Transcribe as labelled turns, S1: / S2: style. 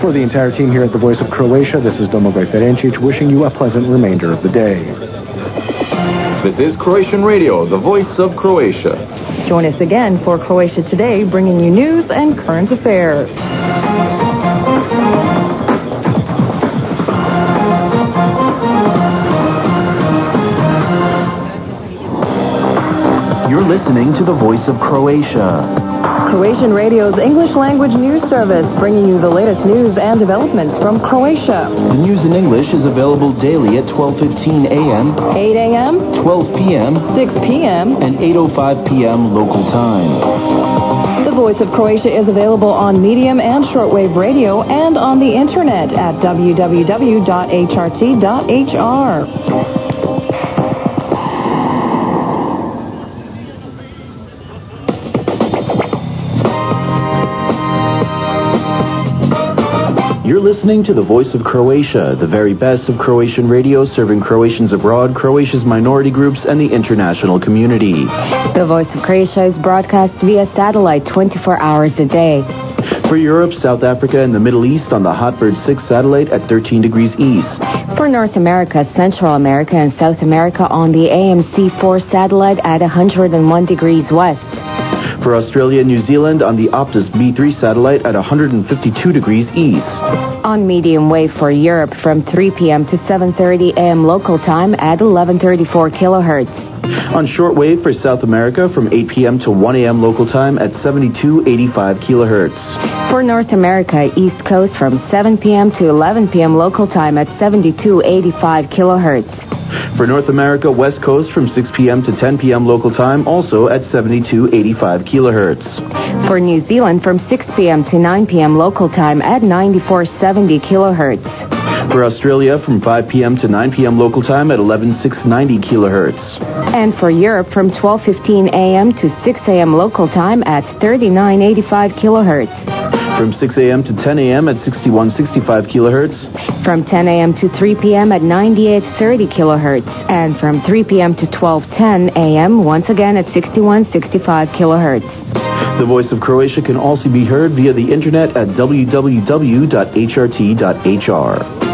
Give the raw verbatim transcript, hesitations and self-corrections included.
S1: For the entire team here at the Voice of Croatia, this is Domagoj Ferencic wishing you a pleasant remainder of the day.
S2: This is Croatian Radio, the Voice of Croatia.
S3: Join us again for Croatia Today, bringing you news and current affairs.
S4: You're listening to the Voice of Croatia.
S3: Croatian Radio's English language news service, bringing you the latest news and developments from Croatia.
S4: The news in English is available daily at twelve fifteen a.m.,
S3: eight a.m.,
S4: twelve p.m.,
S3: six p.m.,
S4: and eight oh five p.m. local time.
S3: The Voice of Croatia is available on medium and shortwave radio and on the internet at w w w dot h r t dot h r.
S4: You're listening to the Voice of Croatia, the very best of Croatian radio, serving Croatians abroad, Croatia's minority groups, and the international community.
S5: The Voice of Croatia is broadcast via satellite twenty-four hours a day.
S4: For Europe, South Africa, and the Middle East on the Hotbird six satellite at thirteen degrees east.
S5: For North America, Central America, and South America on the A M C four satellite at one hundred one degrees west.
S4: For Australia and New Zealand on the Optus B three satellite at one hundred fifty-two degrees east.
S5: On medium wave for Europe from three p.m. to seven thirty a.m. local time at eleven thirty-four kilohertz.
S4: On shortwave for South America from eight p.m. to one a.m. local time at seventy-two eighty-five kilohertz.
S5: For North America, East Coast from seven p.m. to eleven p.m. local time at seventy-two eighty-five kilohertz.
S4: For North America, West Coast from six p.m. to ten p.m. local time, also at seventy-two eighty-five kilohertz.
S5: For New Zealand, from six p.m. to nine p.m. local time at ninety-four seventy kilohertz.
S4: For Australia, from five p.m. to nine p.m. local time at eleven six ninety kilohertz.
S5: And for Europe, from twelve fifteen a.m. to six a.m. local time at thirty-nine eighty-five kilohertz.
S4: From six a.m. to ten a.m. at sixty-one sixty-five kilohertz.
S5: From ten a.m. to three p.m. at ninety-eight thirty kilohertz. And from three p.m. to twelve ten a.m. once again at sixty-one sixty-five kilohertz.
S4: The Voice of Croatia can also be heard via the internet at w w w dot h r t dot h r.